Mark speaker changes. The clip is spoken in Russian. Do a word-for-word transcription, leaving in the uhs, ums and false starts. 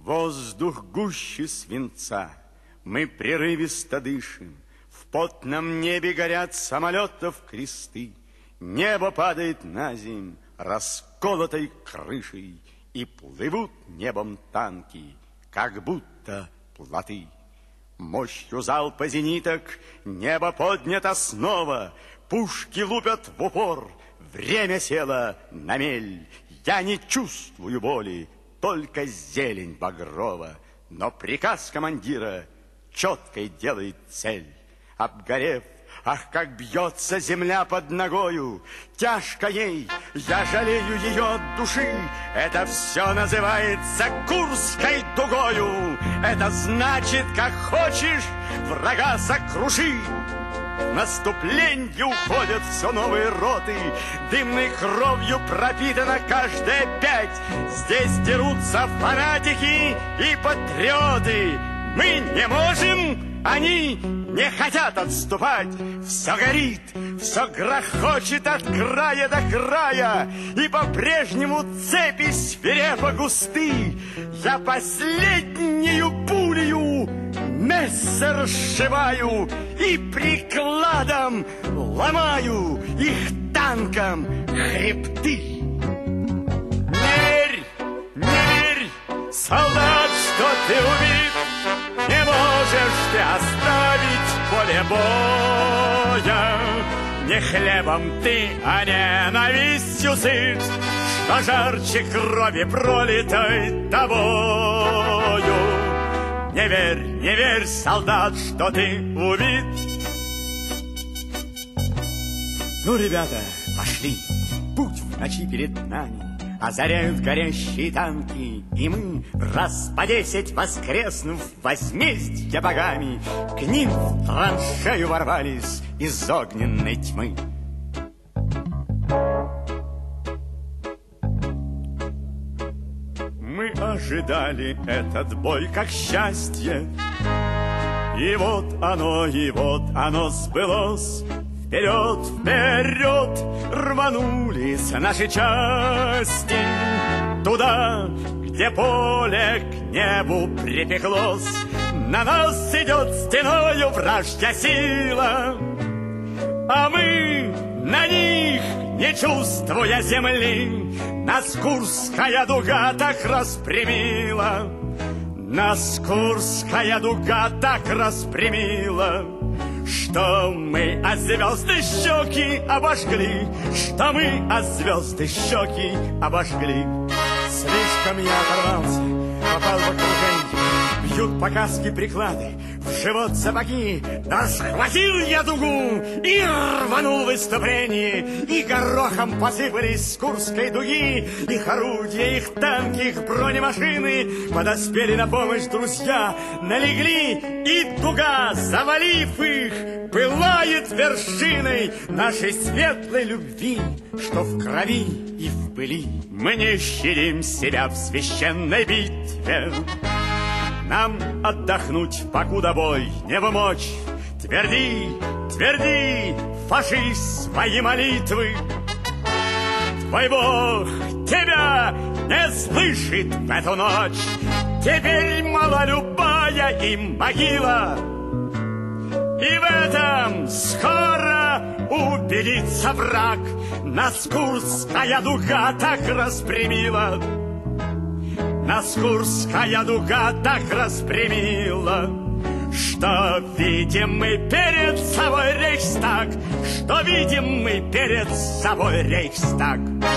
Speaker 1: Воздух гуще свинца, мы прерывисто дышим, в потном небе горят самолетов кресты, небо падает на земь расколотой крышей, и плывут небом танки, как будто плоты. Мощью залпа зениток небо поднято снова, пушки лупят в упор, время село на мель. Я не чувствую боли, только зелень багрова, но приказ командира четкой делает цель. Обгорев, ах, как бьется земля под ногою, тяжко ей, я жалею ее от души. Это все называется Курской дугою. Это значит, как хочешь, врага сокруши. В наступление уходят все новые роты, дымной кровью пропитана каждая пять. Здесь дерутся фанатики и патриоты. Мы не можем, они не хотят отступать. Все горит, все грохочет от края до края, и по-прежнему цепи свирепо густы. Я последнюю пулю мессер сшиваю и прикладом ломаю их танком хребты. Мерь, мерь, солдат, что ты убит, не можешь ты оставить поле боя. Не хлебом ты, а ненавистью сыт, что жарче крови пролитой тобою. Не верь, не верь, солдат, что ты убит. Ну, ребята, пошли. Путь в ночи перед нами озаряют горящие танки, и мы, раз по десять воскреснув возмездия богами, к ним в траншею ворвались из огненной тьмы. Мы ожидали этот бой как счастье, и вот оно, и вот оно сбылось. Вперед, вперед рванулись наши части, туда, где поле к небу припеклось. На нас идет стеною вражья сила, а мы на них, не чувствуя земли. Нас Курская дуга так распрямила, нас Курская дуга так распрямила, что мы от звезды щеки обожгли, что мы от звезды щеки обожгли. Слишком я оторвался, попал в окружение, бьют по каске приклады, в живот сапоги. Да схватил я дугу и рванул выступление, и горохом посыпались с Курской дуги их орудия, их танки, их бронемашины. Подоспели на помощь друзья, налегли, и дуга, завалив их, пылает вершиной нашей светлой любви, что в крови и в пыли. Мы не щадим себя в священной битве, нам отдохнуть, покуда бой не в мочь. Тверди, тверди, фашист, свои молитвы. Твой Бог тебя не слышит в эту ночь. Теперь мала любая им могила, и в этом скоро убедится враг. Нас Курская дуга так распрямила, нас Курская дуга так распрямила, что видим мы перед собой Рейхстаг, что видим мы перед собой Рейхстаг.